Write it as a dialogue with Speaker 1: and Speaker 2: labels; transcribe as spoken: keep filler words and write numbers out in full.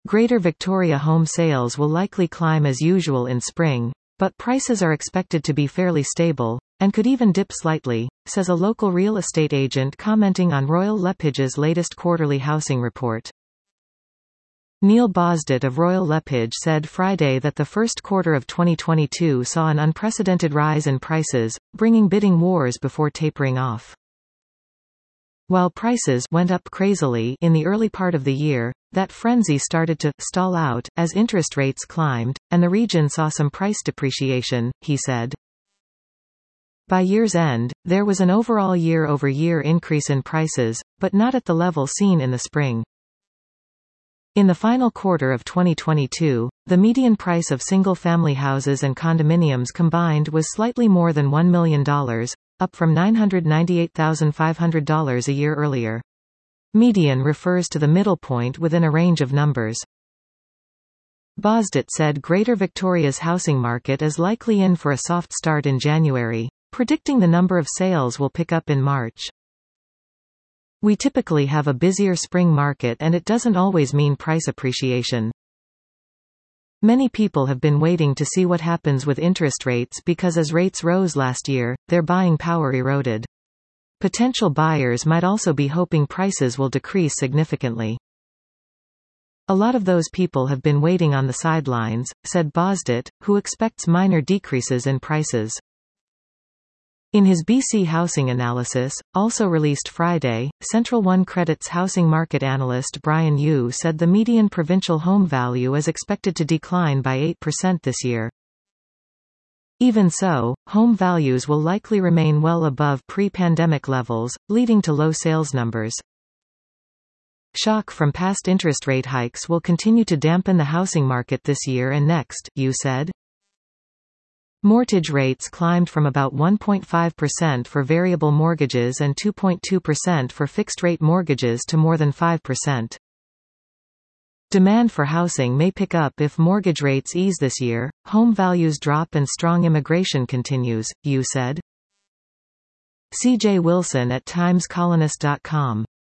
Speaker 1: Greater Victoria home sales will likely climb as usual in spring, but prices are expected to be fairly stable, and could even dip slightly, says a local real estate agent commenting on Royal Lepidge's latest quarterly housing report. Neil Bosdett of Royal Lepidge said Friday that the first quarter of twenty twenty-two saw an unprecedented rise in prices, bringing bidding wars before tapering off. While prices went up crazily in the early part of the year, that frenzy started to stall out as interest rates climbed, and the region saw some price depreciation, he said. By year's end, there was an overall year-over-year increase in prices, but not at the level seen in the spring. In the final quarter of twenty twenty-two, the median price of single-family houses and condominiums combined was slightly more than one million dollars, up from nine hundred ninety-eight thousand five hundred dollars a year earlier. Median refers to the middle point within a range of numbers. Bosdett said Greater Victoria's housing market is likely in for a soft start in January, predicting the number of sales will pick up in March. We typically have a busier spring market and it doesn't always mean price appreciation. Many people have been waiting to see what happens with interest rates because as rates rose last year, their buying power eroded. Potential buyers might also be hoping prices will decrease significantly. A lot of those people have been waiting on the sidelines, said Bosdett, who expects minor decreases in prices. In his B C housing analysis, also released Friday, Central One Credit's housing market analyst Brian Yu said the median provincial home value is expected to decline by eight percent this year. Even so, home values will likely remain well above pre-pandemic levels, leading to low sales numbers. Shock from past interest rate hikes will continue to dampen the housing market this year and next, Yu said. Mortgage rates climbed from about one point five percent for variable mortgages and two point two percent for fixed-rate mortgages to more than five percent. Demand for housing may pick up if mortgage rates ease this year, home values drop and strong immigration continues, Yu said. C J Wilson at times colonist dot com